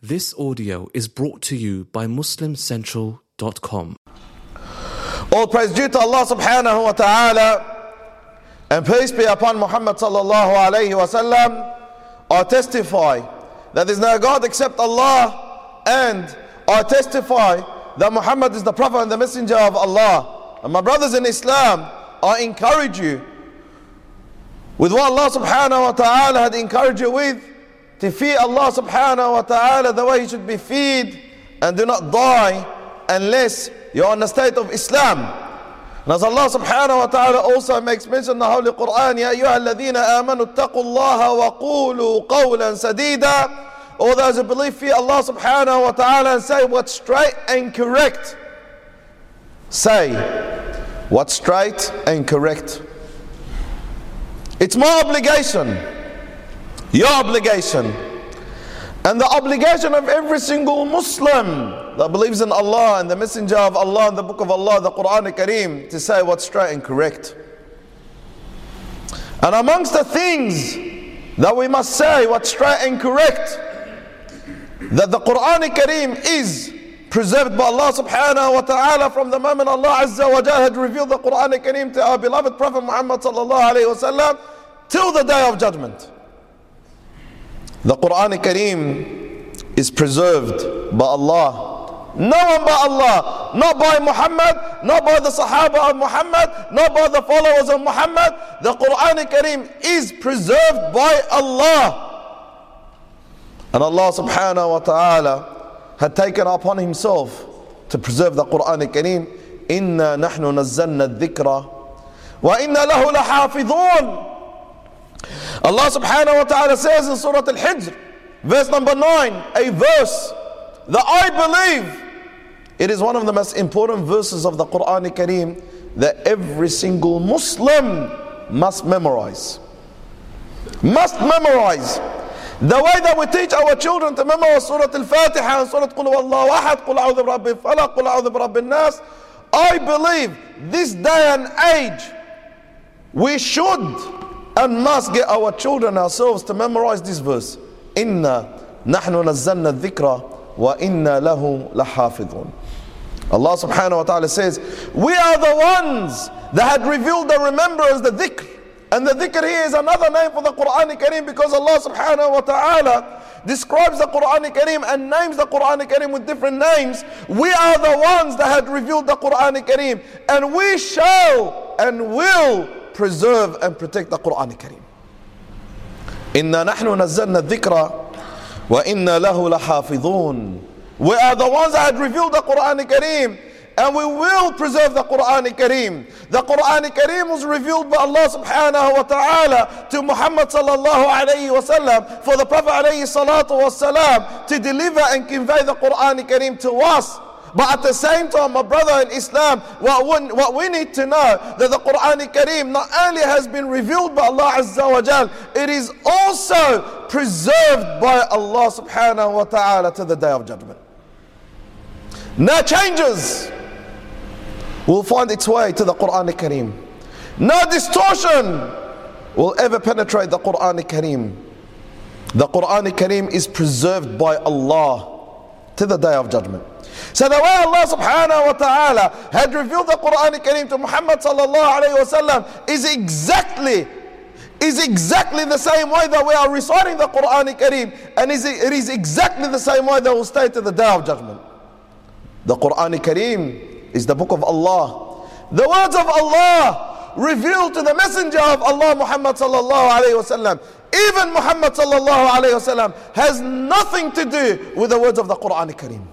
This audio is brought to you by MuslimCentral.com. All praise due to Allah subhanahu wa ta'ala, and peace be upon Muhammad sallallahu alayhi wa sallam. I testify that there is no God except Allah, and I testify that Muhammad is the Prophet and the Messenger of Allah. And my brothers in Islam, I encourage you with what Allah subhanahu wa ta'ala had encouraged you with, to fear Allah subhanahu wa ta'ala the way you should be feared, and do not die unless you're in a state of Islam. And as Allah subhanahu wa ta'ala also makes mention in the Holy Quran, Ya ayyuha alladhina amanu attaqullaha wa qulu qawlan sadida. All those who believe, fear Allah subhanahu wa ta'ala and say what's straight and correct. Say what's straight and correct. It's my obligation, your obligation, and the obligation of every single Muslim that believes in Allah and the Messenger of Allah and the Book of Allah, the Quran al-Kareem, to say what's straight and correct. And amongst the things that we must say what's straight and correct, that the Quran al-Kareem is preserved by Allah subhanahu wa ta'ala from the moment Allah Azza wa Jalla had revealed the Quran al-Kareem to our beloved Prophet Muhammad sallallahu alayhi wa sallam till the day of judgment. The Quran al-Kareem is preserved by Allah. No one but Allah, not by Muhammad, not by the Sahaba of Muhammad, not by the followers of Muhammad. The Quran al-Kareem is preserved by Allah. And Allah subhanahu wa ta'ala had taken upon himself to preserve the Quran al-Kareem. Inna nahnu nazzalna dhikra wa inna lahu lahafidhun. Allah subhanahu wa ta'ala says in Surah Al-Hijr, verse number 9, a verse that I believe it is one of the most important verses of the Quran al-Kareem that every single Muslim must memorize. Must memorize. The way that we teach our children to memorize Surah Al-Fatiha and Surah Qul Huwallahu Ahad, Qul A'udhu bi Rabbil Falaq, Qul A'udhu bi Rabbin Nas, I believe this day and age we should and must get our children ourselves to memorize this verse. Inna nahnu nazzalna dhikra wa inna lahu lahafidhun. Allah subhanahu wa ta'ala says, we are the ones that had revealed the remembrance, the dhikr. And the dhikr here is another name for the Quran al-Kareem, because Allah subhanahu wa ta'ala describes the Quran al-Kareem and names the Quran al-Kareem with different names. We are the ones that had revealed the Quran al-Kareem, and we shall and will preserve and protect the Quran al-Kareem. Inna nahnu nazzalna dhikra wa inna lahu lahafidhun. We are the ones that had revealed the Quran al-Kareem, and we will preserve the Quran al-Kareem. The Quran al-Kareem was revealed by Allah subhanahu wa ta'ala to Muhammad sallallahu alayhi wa sallam, for the Prophet alayhi salatu wa salam to deliver and convey the Quran al-Kareem to us. But at the same time, my brother in Islam, what we need to know, that the Quran al-Kareem not only has been revealed by Allah Azza wa Jal, it is also preserved by Allah subhanahu wa ta'ala to the day of judgment. No changes will find its way to the Quran al-Kareem. No distortion will ever penetrate the Quran al-Kareem. The Quran al-Kareem is preserved by Allah to the day of judgment. So the way Allah subhanahu wa ta'ala had revealed the Quran al-Kareem to Muhammad sallallahu alayhi wa sallam is exactly the same way that we are reciting the Quran al-Kareem, and it is exactly the same way that will stay to the day of judgment. The Quran al-Kareem is the book of Allah. The words of Allah revealed to the messenger of Allah Muhammad sallallahu alayhi wa sallam. Even Muhammad sallallahu alayhi wa sallam has nothing to do with the words of the Quran al-Kareem.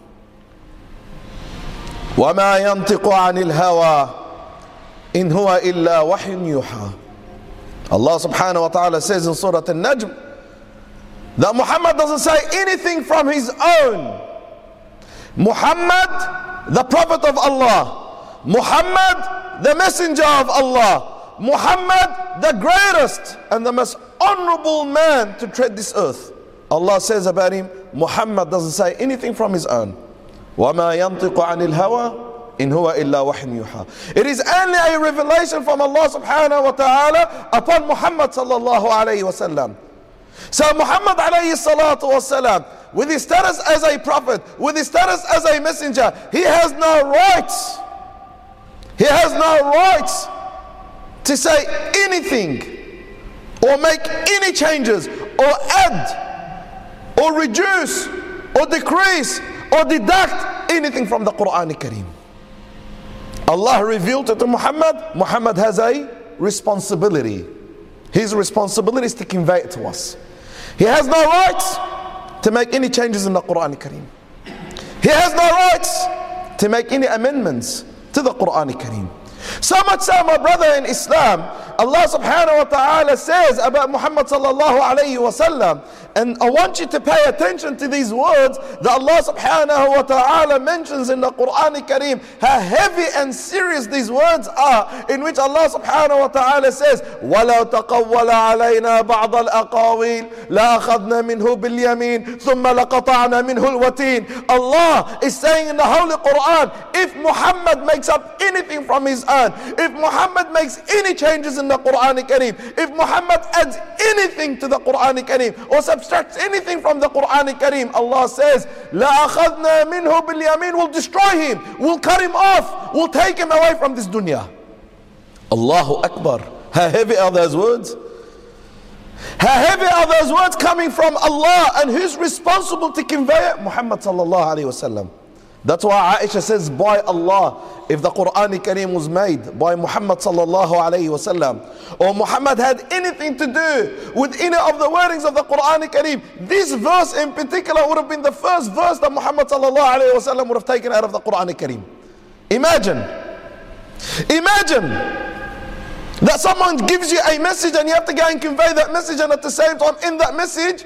وَمَا يَنْطِقُ عَنِ الْهَوَىٰ إِنْ هُوَ إِلَّا وَحْيٌ يُوحَىٰ. Allah subhanahu wa ta'ala says in Surah Al-Najm that Muhammad doesn't say anything from his own. Muhammad, the Prophet of Allah, Muhammad, the Messenger of Allah, Muhammad, the greatest and the most honorable man to tread this earth. Allah says about him, Muhammad doesn't say anything from his own. وَمَا يَنْطِقُ عَنِ الْهَوَىٰ إِنْ هُوَ إِلَّا وَحْيٌ يُوحَىٰ. It is only a revelation from Allah subhanahu wa ta'ala upon Muhammad sallallahu alayhi wa sallam. So Muhammad alayhi salatu wa salam with his status as a prophet, with his status as a messenger, he has no rights. He has no rights to say anything or make any changes or add or reduce or decrease or deduct anything from the Quran Kareem. Allah revealed it to Muhammad. Muhammad has a responsibility. His responsibility is to convey it to us. He has no rights to make any changes in the Quran Kareem. He has no rights to make any amendments to the Quran Kareem. So much so, my brother in Islam, Allah subhanahu wa ta'ala says about Muhammad sallallahu alayhi wa sallam, and I want you to pay attention to these words that Allah subhanahu wa ta'ala mentions in the Quran Kareem, how heavy and serious these words are, in which Allah subhanahu wa ta'ala says, وَلَوْ تَقَوَّلَ عَلَيْنَا بَعْضَ الْأَقَاوِيلِ لَأَخَذْنَا مِنْهُ بِالْيَمِينِ ثُمَّ لَقَطَعْنَا مِنْهُ الْوَتِينَ. Allah is saying in the Holy Quran, if Muhammad makes up anything from his own, if Muhammad makes any changes in the Quran Kareem, if Muhammad adds anything to the Quran Kareem or subtracts anything from the Quran Kareem, Allah says, لَأَخَذْنَا مِنْهُ بِالْيَمِينِ, will destroy him, will cut him off, will take him away from this dunya. Allahu Akbar. How heavy are those words? How heavy are those words coming from Allah, and who's responsible to convey it? Muhammad sallallahu alayhi wa sallam. That's why Aisha says, by Allah, if the Quran Kareem was made by Muhammad sallallahu alayhi wa sallam, or Muhammad had anything to do with any of the wordings of the Quran Kareem, this verse in particular would have been the first verse that Muhammad sallallahu alayhi wa sallam would have taken out of the Quran Kareem. Imagine that someone gives you a message and you have to go and convey that message, and at the same time in that message,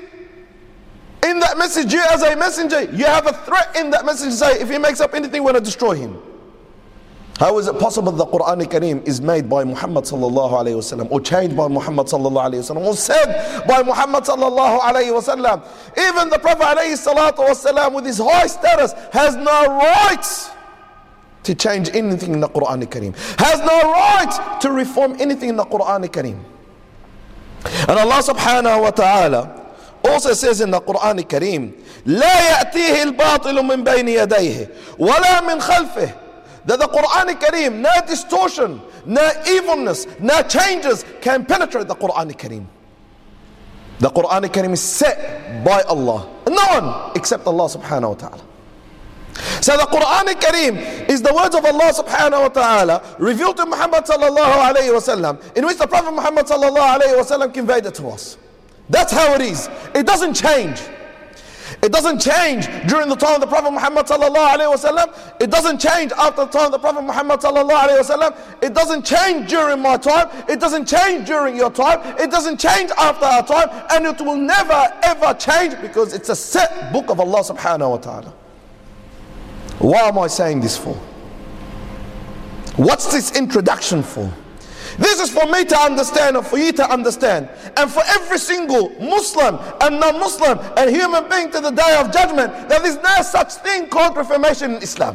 you as a messenger, you have a threat in that message to say, if he makes up anything, we're going to destroy him. How is it possible the Quran Kareem is made by Muhammad sallallahu alayhi wa sallam, or changed by Muhammad sallallahu alayhi wa sallam, or said by Muhammad sallallahu alayhi wa sallam? Even the Prophet alayhi salatu wa sallam, with his high status, has no rights to change anything in the Quran Kareem, has no right to reform anything in the Quran Kareem. And Allah subhanahu wa ta'ala also says in the Quran Kareem, لا يأتيه الباطل من بين يديه ولا من خلفه, that the Quran Kareem, no distortion, no evilness, no changes can penetrate the Quran Kareem. The Quran Kareem is set by Allah, no one except Allah subhanahu wa ta'ala. So the Quran Kareem is the words of Allah subhanahu wa ta'ala revealed to Muhammad sallallahu alayhi wa sallam, in which the Prophet Muhammad sallallahu alayhi wa sallam conveyed it to us. That's how it is. It doesn't change. It doesn't change during the time of the Prophet Muhammad sallallahu alayhi wa sallam. It doesn't change after the time of the Prophet Muhammad sallallahu alayhi wa sallam. It doesn't change during my time. It doesn't change during your time. It doesn't change after our time. And it will never ever change, because it's a set book of Allah subhanahu wa ta'ala. Why am I saying this for? What's this introduction for? This is for me to understand, and for you to understand, and for every single Muslim and non-Muslim and human being to the day of judgment, that there's no such thing called reformation in Islam.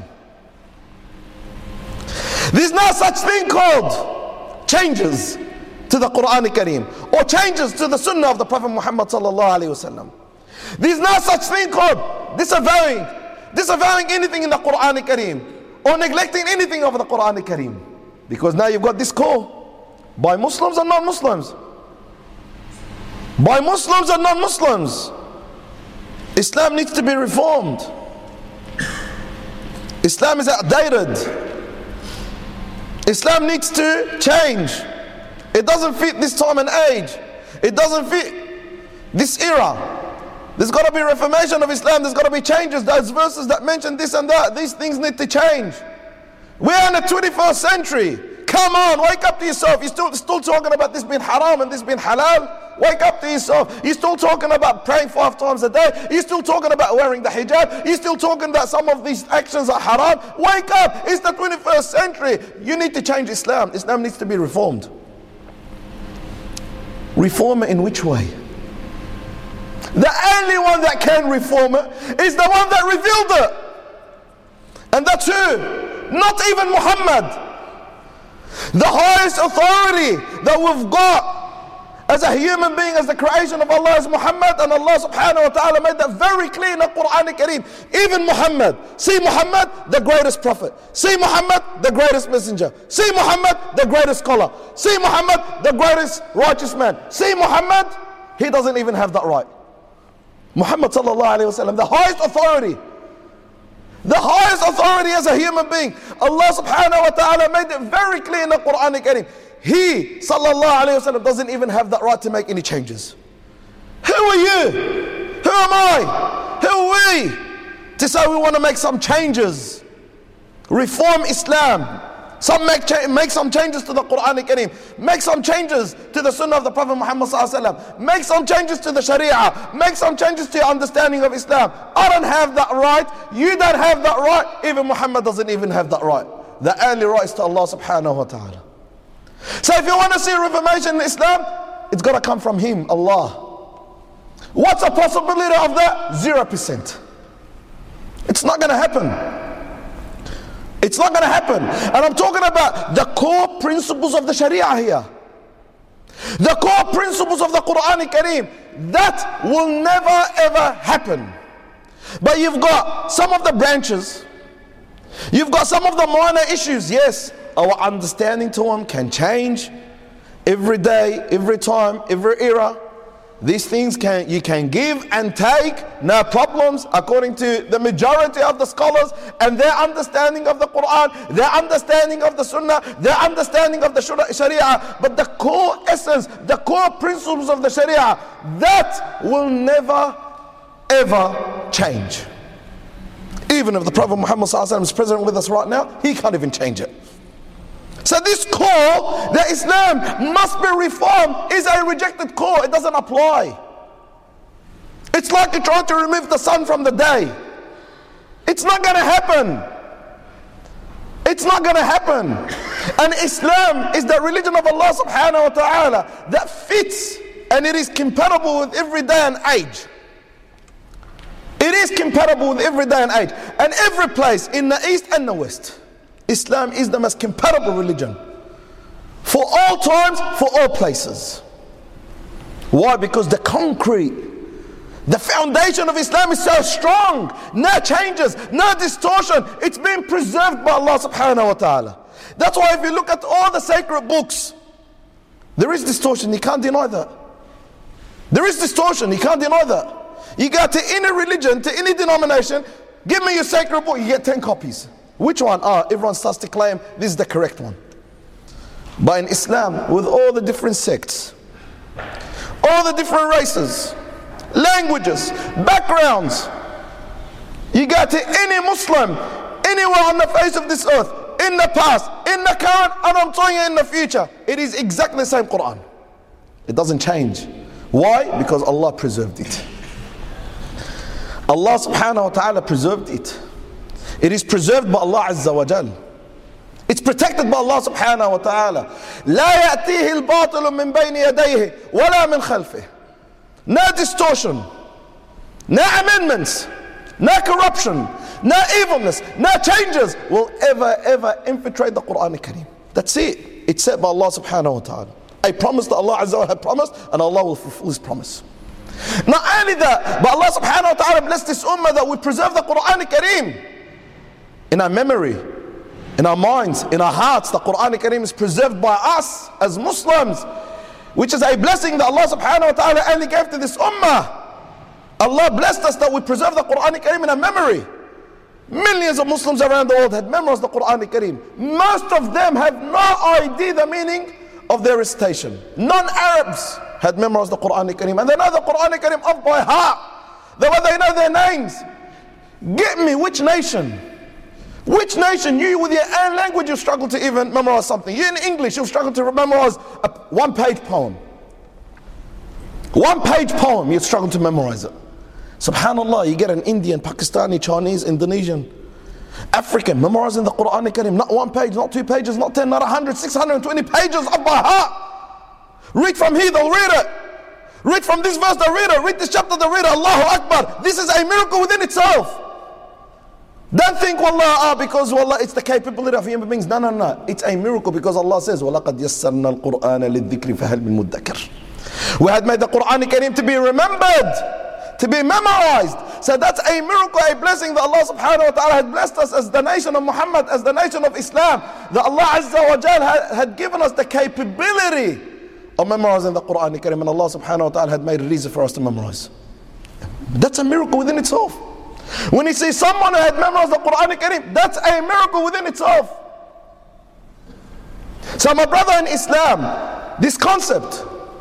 There's no such thing called changes to the Quran Kareem or changes to the Sunnah of the Prophet Muhammad sallallahu alaihi wasallam. There's no such thing called disavowing anything in the Quran Kareem or neglecting anything of the Quran Kareem, because now you've got this call by Muslims and non-Muslims. By Muslims and non-Muslims. Islam needs to be reformed. Islam is outdated. Islam needs to change. It doesn't fit this time and age. It doesn't fit this era. There's got to be reformation of Islam. There's got to be changes. Those verses that mention this and that, these things need to change. We're in the 21st century. Come on, wake up to yourself. You're still talking about this being haram and this being halal. Wake up to yourself. You're still talking about praying 5 times a day. You're still talking about wearing the hijab. You're still talking that some of these actions are haram. Wake up. It's the 21st century. You need to change Islam. Islam needs to be reformed. Reform it in which way? The only one that can reform it is the one that revealed it. And that's who? Not even Muhammad. The highest authority that we've got as a human being, as the creation of Allah is Muhammad, and Allah subhanahu wa ta'ala made that very clear in the Quran Kareem. Even Muhammad, see Muhammad, the greatest prophet. See Muhammad, the greatest messenger. See Muhammad, the greatest scholar. See Muhammad, the greatest righteous man. See Muhammad, he doesn't even have that right. Muhammad sallallahu alayhi wa sallam, the highest authority. The highest authority as a human being. Allah subhanahu wa ta'ala made it very clear in the Quran Kareem. He, sallallahu alayhi wa sallam, doesn't even have that right to make any changes. Who are you? Who am I? Who are we to say we want to make some changes? Reform Islam. Make some changes to the Quran Kareem. Make some changes to the Sunnah of the Prophet Muhammad sallallahu alayhi wa sallam. Make some changes to the Sharia. Make some changes to your understanding of Islam. I don't have that right. You don't have that right. Even Muhammad doesn't even have that right. The only right is to Allah subhanahu wa ta'ala. So if you want to see reformation in Islam, it's got to come from Him, Allah. What's the possibility of that? 0%. It's not going to happen. It's not going to happen. And I'm talking about the core principles of the Sharia here. The core principles of the Quran Kareem. That will never ever happen. But you've got some of the branches. You've got some of the minor issues. Yes, our understanding to them can change every day, every time, every era. These things you can give and take, no problems, according to the majority of the scholars and their understanding of the Quran, their understanding of the Sunnah, their understanding of the Sharia. But the core essence, the core principles of the Sharia, that will never ever change. Even if the Prophet Muhammad ﷺ is present with us right now, he can't even change it. So this core, that Islam must be reformed, is a rejected core. It doesn't apply. It's like you're trying to remove the sun from the day. It's not going to happen. It's not going to happen. And Islam is the religion of Allah subhanahu wa ta'ala that fits, and it is compatible with every day and age. It is compatible with every day and age. And every place in the east and the west. Islam is the most compatible religion for all times, for all places. Why? Because the concrete, the foundation of Islam is so strong. No changes, no distortion. It's been preserved by Allah subhanahu wa ta'ala. That's why if you look at all the sacred books, there is distortion. You can't deny that. There is distortion. You can't deny that. You go to any religion, to any denomination, give me your sacred book, you get 10 copies. Which one? Everyone starts to claim this is the correct one. But in Islam, with all the different sects, all the different races, languages, backgrounds, you go to any Muslim, anywhere on the face of this earth, in the past, in the current, and I'm telling you in the future, it is exactly the same Quran. It doesn't change. Why? Because Allah preserved it. Allah subhanahu wa ta'ala preserved it. It is preserved by Allah Azza wa Jal. It's protected by Allah subhanahu wa ta'ala. لا يأتيه الباطل من بين يديه ولا من خلفه. No distortion, no amendments, no corruption, no evilness, no changes will ever infiltrate the Quran Kareem. That's it. It's said by Allah subhanahu wa ta'ala. A promise that Allah Azza wa Jal had promised, and Allah will fulfill His promise. Not only that, but Allah subhanahu wa ta'ala blessed this ummah that we preserve the Quran Kareem in our memory, in our minds, in our hearts. The Quran Kareem is preserved by us as Muslims, which is a blessing that Allah subhanahu wa ta'ala only gave to this ummah. Allah blessed us that we preserve the Quran Kareem in our memory. Millions of Muslims around the world had memorized the Quran Kareem. Most of them have no idea the meaning of their recitation. Non-Arabs had memorized the Quran Kareem, and they know the Quran Kareem off by heart. They know their names. Get me, which nation? Which nation, you with your own language, you struggle to even memorize something? You in English, you struggle to memorize a one-page poem. One-page poem, you struggle to memorize it. Subhanallah, you get an Indian, Pakistani, Chinese, Indonesian, African memorizing the Quran Kareem. Not one page, not 2 pages, not 10, not 100, 620 pages off by heart. Read from here, they'll read it. Read from this verse, they'll read it. Read this chapter, they'll read it. Allahu Akbar. This is a miracle within itself. Don't think, wallah, because wallah, it's the capability of human beings. No. It's a miracle because Allah says, وَلَقَدْ يَسَّرْنَا الْقُرْآنَ لِلذِّكْرِ فَهَلْ مِن مُدَّكِرٍ. We had made the Quran Kareem to be remembered, to be memorized. So that's a miracle, a blessing that Allah subhanahu wa ta'ala had blessed us as the nation of Muhammad, as the nation of Islam. That Allah Azza wa Jal had given us the capability of memorizing the Quran Kareem, and Allah subhanahu wa ta'ala had made it easy for us to memorize. That's a miracle within itself. When you see someone who had memorized the Quran Kareem, that's a miracle within itself. So my brother in Islam, this concept,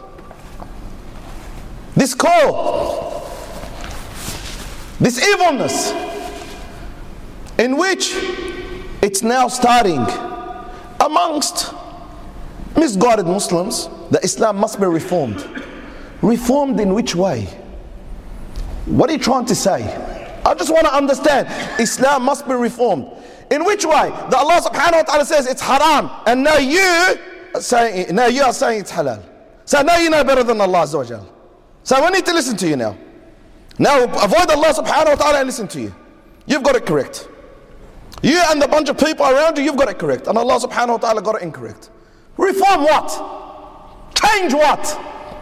this call, this evilness, in which it's now starting amongst misguided Muslims, that Islam must be reformed. Reformed in which way? What are you trying to say? I just want to understand. Islam must be reformed. In which way? That Allah subhanahu wa ta'ala says it's haram, and now you are saying it's halal. So now you know better than Allah Azza wa Jal. So we need to listen to you now. Now avoid Allah subhanahu wa ta'ala and listen to you. You've got it correct. You and the bunch of people around you, you've got it correct. And Allah subhanahu wa ta'ala got it incorrect. Reform what? Change what?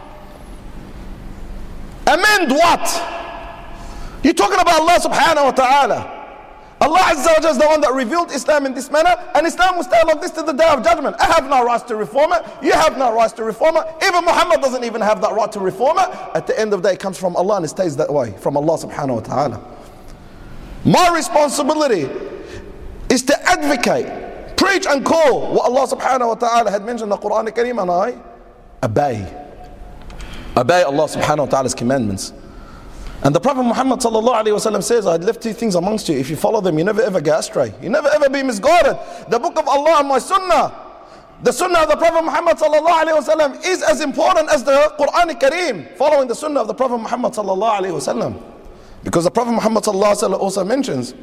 Amend what? You're talking about Allah subhanahu wa ta'ala. Allah Azza wa Jalla is the one that revealed Islam in this manner, and Islam will stay like this to the day of judgment. I have no rights to reform it. You have no rights to reform it. Even Muhammad doesn't even have that right to reform it. At the end of the day, it comes from Allah and it stays that way, from Allah subhanahu wa ta'ala. My responsibility is to advocate, preach and call what Allah subhanahu wa ta'ala had mentioned in the Quran Kareem, and I obey Allah subhanahu wa ta'ala's commandments. And the Prophet Muhammad sallallahu alayhi wa sallam says, I had left two things amongst you. If you follow them, you never ever get astray. You never ever be misguided. The book of Allah and my sunnah. The sunnah of the Prophet Muhammad sallallahu alayhi wa sallam is as important as the Quran Kareem. Following the sunnah of the Prophet Muhammad sallallahu alayhi wa sallam. Because the Prophet Muhammad sallallahu alayhi wa sallam also mentions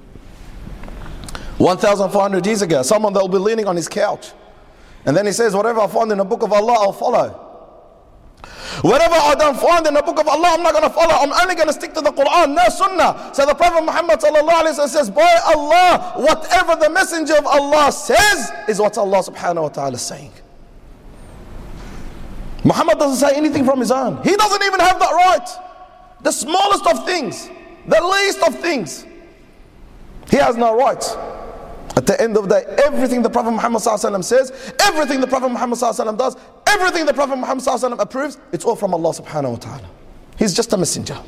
1,400 years ago, someone that will be leaning on his couch. And then he says, whatever I find in the book of Allah, I'll follow. Whatever I don't find in the book of Allah, I'm not going to follow. I'm only going to stick to the Quran, no sunnah. So the Prophet Muhammad sallallahu alayhi wa sallam says, by Allah, whatever the messenger of Allah says is what Allah subhanahu wa ta'ala is saying. Muhammad doesn't say anything from his own. He doesn't even have that right. The smallest of things, the least of things, he has no right. At the end of the day, everything the Prophet Muhammad ﷺ says, everything the Prophet Muhammad ﷺ does, everything the Prophet Muhammad ﷺ approves, it's all from Allah subhanahu wa ta'ala. He's just a messenger.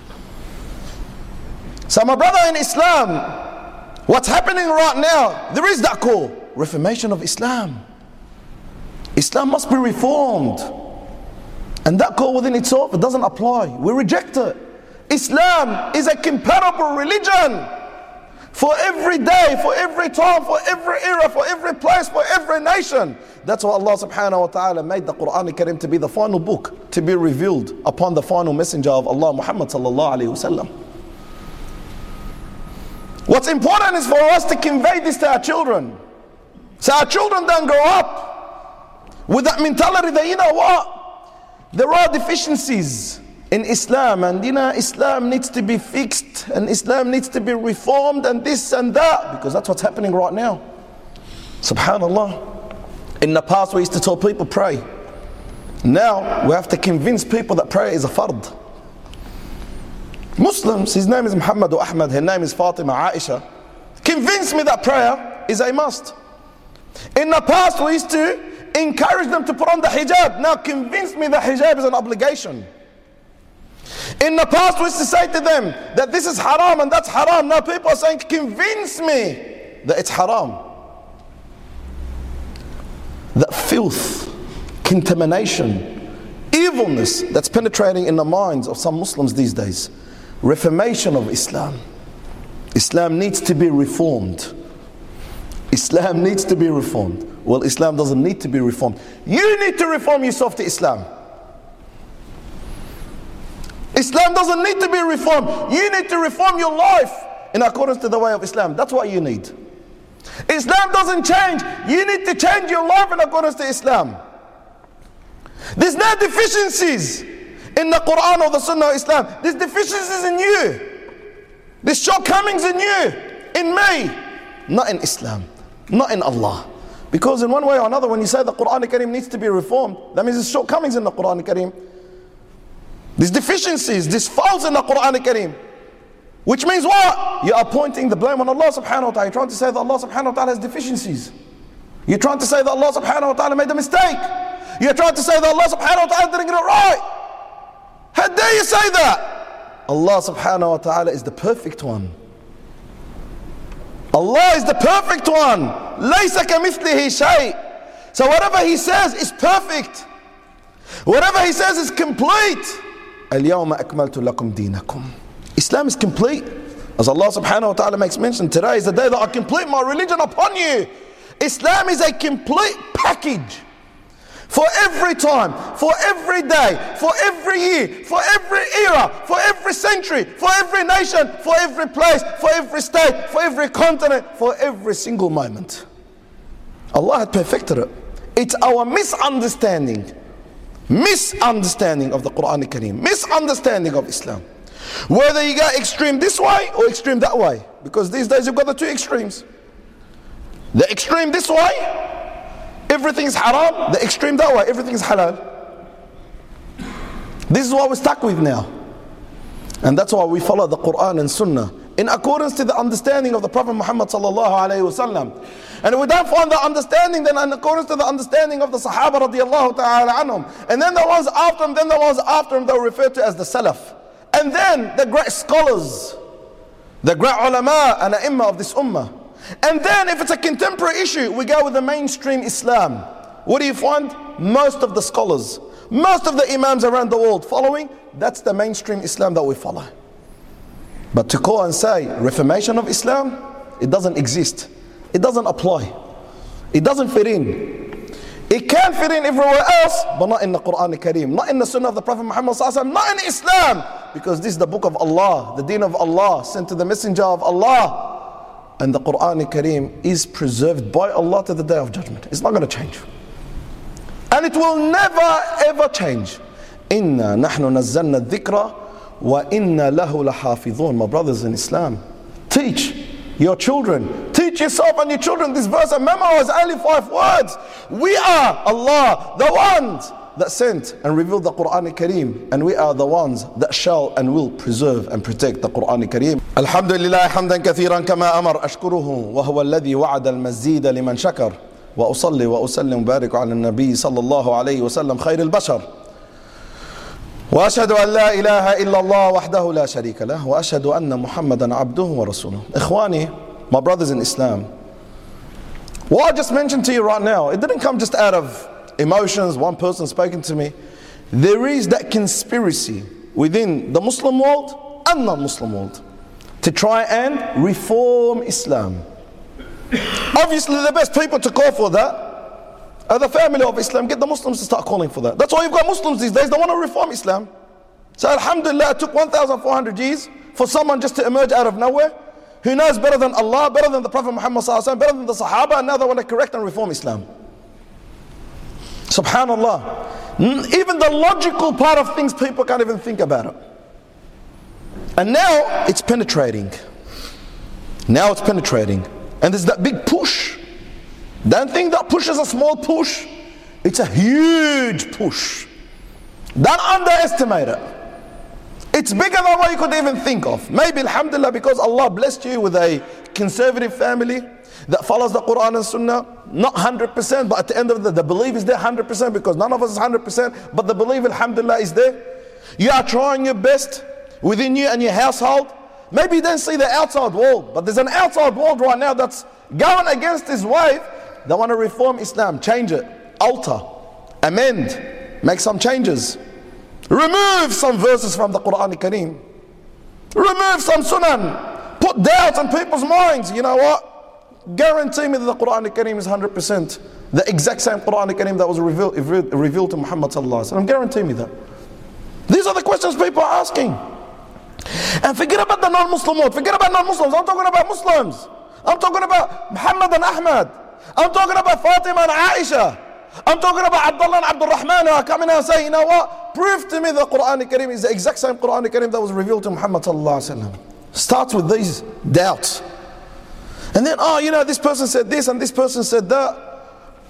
So my brother in Islam, what's happening right now, there is that call, reformation of Islam. Islam must be reformed. And that call within itself, it doesn't apply. We reject it. Islam is a comparable religion. For every day, for every time, for every era, for every place, for every nation. That's why Allah subhanahu wa ta'ala made the Quran Kareem to be the final book, to be revealed upon the final messenger of Allah, Muhammad sallallahu alayhi wa sallam. What's important is for us to convey this to our children. So our children don't grow up with that mentality that, you know what, there are deficiencies in Islam, and Islam needs to be fixed, and Islam needs to be reformed, and this and that, because that's what's happening right now. Subhanallah. In the past we used to tell people pray. Now we have to convince people that prayer is a fard. Muslims, his name is Muhammad or Ahmad, her name is Fatima, Aisha, convince me that prayer is a must. In the past we used to encourage them to put on the hijab. Now convince me that hijab is an obligation. In the past we used to say to them that this is haram and that's haram. Now people are saying, convince me that it's haram. That filth, contamination, evilness that's penetrating in the minds of some Muslims these days. Reformation of Islam. Islam needs to be reformed. Islam needs to be reformed. Well, Islam doesn't need to be reformed. You need to reform yourself to Islam. Islam doesn't need to be reformed. You need to reform your life in accordance to the way of Islam. That's what you need. Islam doesn't change. You need to change your life in accordance to Islam. There's no deficiencies in the Quran or the Sunnah of Islam. There's deficiencies in you. There's shortcomings in you, in me, not in Islam, not in Allah. Because in one way or another, when you say the Quran Kareem needs to be reformed, that means there's shortcomings in the Quran Kareem. There's deficiencies, there's faults in the Quran Kareem. Which means what? You are pointing the blame on Allah subhanahu wa ta'ala. You're trying to say that Allah subhanahu wa ta'ala has deficiencies. You're trying to say that Allah subhanahu wa ta'ala made a mistake. You're trying to say that Allah subhanahu wa ta'ala didn't get it right. How dare you say that? Allah subhanahu wa ta'ala is the perfect one. Allah is the perfect one. لَيْسَ كَمِثْلِهِ شَيْءٍ. So whatever He says is perfect. Whatever He says is complete. الْيَوْمَ أَكْمَلْتُ لَكُمْ دِينَكُمْ. Islam is complete. As Allah subhanahu wa ta'ala makes mention, today is the day that I complete my religion upon you. Islam is a complete package. For every time, for every day, for every year, for every era, for every century, for every nation, for every place, for every state, for every continent, for every single moment. Allah had perfected it. It's our misunderstanding of the Quran Kareem, misunderstanding of Islam. Whether you go extreme this way or extreme that way. Because these days you've got the two extremes. The extreme this way, everything is haram. The extreme that way, everything is halal. This is what we're stuck with now. And that's why we follow the Quran and Sunnah in accordance to the understanding of the Prophet Muhammad sallallahu alayhi wasallam. And if we don't find the understanding, then in accordance to the understanding of the Sahaba radiallahu ta'ala anhum. And then the ones after them, they're referred to as the Salaf. And then the great scholars, the great ulama and ai of this ummah. And then if it's a contemporary issue, we go with the mainstream Islam. What do you find? Most of the scholars, most of the imams around the world following, that's the mainstream Islam that we follow. But to call and say reformation of Islam, it doesn't exist. It doesn't apply. It doesn't fit in. It can fit in everywhere else, but not in the Quran Kareem, not in the Sunnah of the Prophet Muhammad sallallahu alaihi wasallam, not in Islam, because this is the book of Allah, the deen of Allah, sent to the messenger of Allah. And the Quran Kareem is preserved by Allah to the day of judgment. It's not going to change. And it will never ever change. Inna nahnu nazzalna dhikra wa inna lahu lahafidhun. My brothers in Islam, teach your children, teach yourself and your children this verse and memorize only 5 words. We are Allah, the ones that sent and revealed the Quran Kareem, and we are the ones that shall and will preserve and protect the Quran Kareem. Alhamdulillah hamdan kathiran kama amar ashkuruhu wa huwa alladhi wa'ada al-mazida liman shakar wa usalli wa usallim barik ala al-nabi sallallahu alayhi wa sallam khayr al-bashar wa ashhadu an la ilaha illa Allah wahdahu la sharika lah wa ashhadu anna Muhammadan abduhu wa rasuluh. Ikhwani, my brothers in Islam, what I just mentioned to you right now, it didn't come just out of emotions, one person spoken to me. There is that conspiracy within the Muslim world and non-Muslim world to try and reform Islam. Obviously the best people to call for that are the family of Islam. Get the Muslims to start calling for that. That's why you've got Muslims these days, they want to reform Islam. So alhamdulillah, it took 1,400 years for someone just to emerge out of nowhere who knows better than Allah, better than the Prophet Muhammad sallallahu alaihi wasallam, better than the Sahaba, and now they want to correct and reform Islam. Subhanallah. Even the logical part of things, people can't even think about it. And now it's penetrating. Now it's penetrating. And there's that big push. Don't think that push is a small push. It's a huge push. Don't underestimate it. It's bigger than what you could even think of. Maybe alhamdulillah, because Allah blessed you with a conservative family that follows the Quran and Sunnah, not 100%, but at the end of the belief is there 100%, because none of us is 100%, but the belief alhamdulillah is there. You are trying your best within you and your household. Maybe you don't see the outside world, but there's an outside world right now that's going against this wave. They want to reform Islam, change it, alter, amend, make some changes, remove some verses from the Quran Kareem, remove some sunan, put doubts in people's minds. You know what? Guarantee me that the Quran Kareem is 100% the exact same Quran Kareem that was revealed to Muhammad sallallahu alaihi wasallam. Guarantee me that. These are the questions people are asking. And forget about the non-Muslim world. Forget about non-Muslims. I'm talking about Muslims. I'm talking about Muhammad and Ahmad. I'm talking about Fatima and Aisha. I'm talking about Abdullah and Abdul Rahman who are coming out and saying, you know what? Prove to me the Quran Kareem is the exact same Quran Kareem that was revealed to Muhammad sallallahu alaihi wasallam. Starts with these doubts. And then, oh, you know, this person said this and this person said that.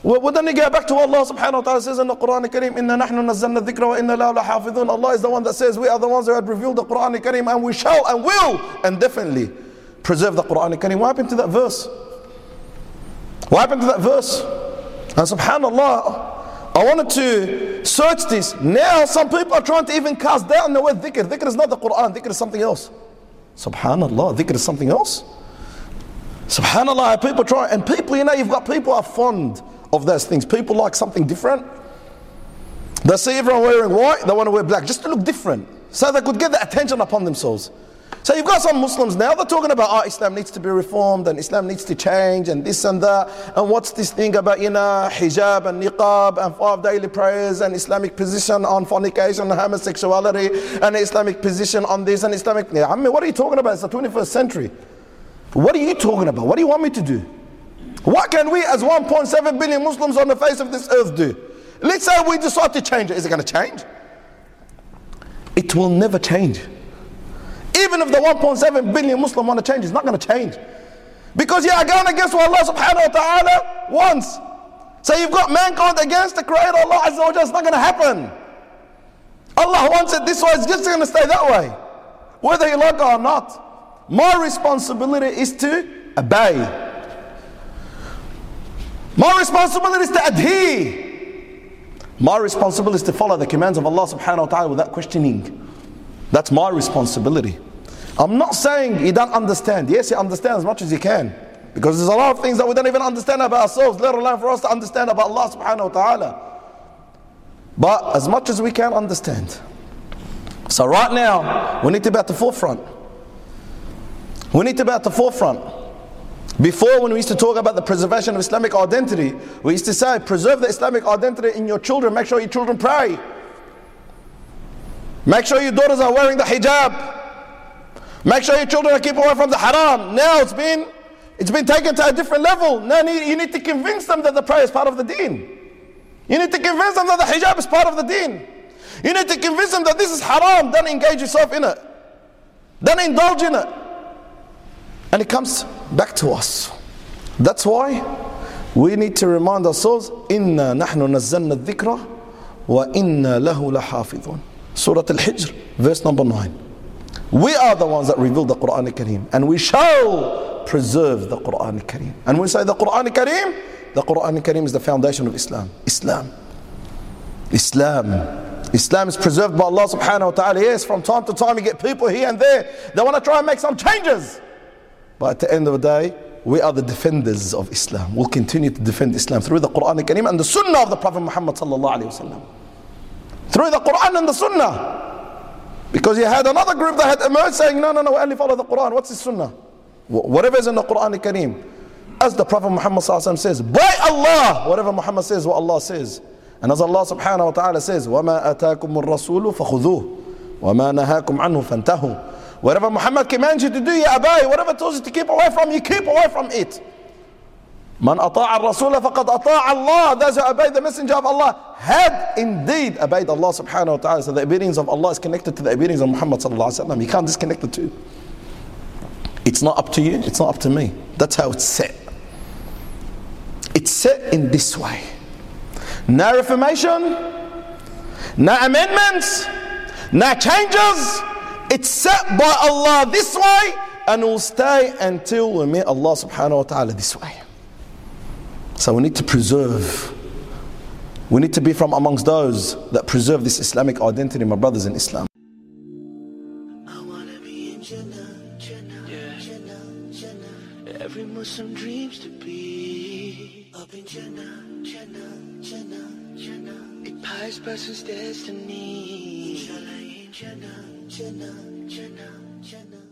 Well, then you go back to what Allah subhanahu wa ta'ala says in the Quran al-Kareem, إِنَّا نَحْنُ نَزَّلْنَا الذِّكْرَ وَإِنَّا لَهُ لَحَافِظُونَ. Allah is the one that says we are the ones who had revealed the Quran al-Kareem, and we shall and will and definitely preserve the Quran al-Kareem. What happened to that verse? What happened to that verse? And subhanallah, I wanted to search this. Now some people are trying to even cast down the word dhikr. Dhikr is not the Quran, dhikr is something else. Subhanallah, dhikr is something else. Subhanallah, people try, and people, you've got people are fond of those things. People like something different. They see everyone wearing white, they want to wear black just to look different, so they could get the attention upon themselves. So you've got some Muslims now, they're talking about, Islam needs to be reformed and Islam needs to change and this and that. And what's this thing about, hijab and niqab and 5 daily prayers and Islamic position on fornication and homosexuality and Islamic position on this and Islamic... I mean, what are you talking about? It's the 21st century. What are you talking about? What do you want me to do? What can we as 1.7 billion Muslims on the face of this earth do? Let's say we decide to change it. Is it going to change? It will never change. Even if the 1.7 billion Muslim want to change, it's not going to change. Because you are going against what Allah subhanahu wa ta'ala wants. So you've got mankind against the Creator Allah Azza wa Jalla. It's not going to happen. Allah wants it this way, it's just going to stay that way. Whether you like it or not. My responsibility is to obey. My responsibility is to adhere. My responsibility is to follow the commands of Allah subhanahu wa ta'ala without questioning. That's my responsibility. I'm not saying you don't understand. Yes, you understand as much as you can. Because there's a lot of things that we don't even understand about ourselves, let alone for us to understand about Allah subhanahu wa ta'ala. But as much as we can understand. So right now, we need to be at the forefront. We need to be at the forefront. Before, when we used to talk about the preservation of Islamic identity, we used to say, preserve the Islamic identity in your children. Make sure your children pray. Make sure your daughters are wearing the hijab. Make sure your children are keep away from the haram. Now it's been taken to a different level. Now you need to convince them that the prayer is part of the deen. You need to convince them that the hijab is part of the deen. You need to convince them that this is haram. Don't engage yourself in it. Don't indulge in it. And it comes back to us. That's why we need to remind ourselves, إِنَّا نَحْنُ نَزَّلْنَا الذِّكْرَ وَإِنَّا لَهُ لَحَافِظُونَ. Surah Al-Hijr, verse number 9. We are the ones that revealed the Quran al-Kareem, and we shall preserve the Quran al-Kareem. And when we say the Quran al-Kareem, the Quran al-Kareem is the foundation of Islam. Islam is preserved by Allah subhanahu wa ta'ala. Yes, from time to time you get people here and there, they want to try and make some changes. But at the end of the day, we are the defenders of Islam. We'll continue to defend Islam through the Quran al-Kareem and the Sunnah of the Prophet Muhammad sallallahu alayhi wa sallam. Through the Quran and the Sunnah. Because you had another group that had emerged saying, no, we only follow the Quran. What's the Sunnah? Whatever is in the Quran al-Kareem. As the Prophet Muhammad sallallahu alayhi wa sallam says, by Allah, whatever Muhammad says, what Allah says. And as Allah subhanahu wa ta'ala says, وَمَا أَتَاكُمُ الرَّسُولُ فَخُذُوهُ وَمَا نَهَاكُمْ عَنْهُ فَانْتَهُوا. Whatever Muhammad commands you to do, you obey. Whatever tells you to keep away from, you keep away from it. Man ata'a al-Rasul faqad ata'a Allah. Those who obey the messenger of Allah had indeed obeyed Allah subhanahu wa ta'ala. So the obedience of Allah is connected to the obedience of Muhammad sallallahu alaihi wasallam. You can't disconnect the two. It's not up to you, it's not up to me. That's how it's set. It's set in this way. No reformation, no amendments, no changes. It's set by Allah this way, and will stay until we meet Allah subhanahu wa ta'ala this way. So we need to preserve. We need to be from amongst those that preserve this Islamic identity, my brothers in Islam. I wanna be in Jannah, Jannah, Jannah, Jannah. Every Muslim dreams to be up in Jannah, Jannah, Jannah, Jannah. It pious person's destiny. Inshallah in Jannah, Jannah, Jannah, Jannah.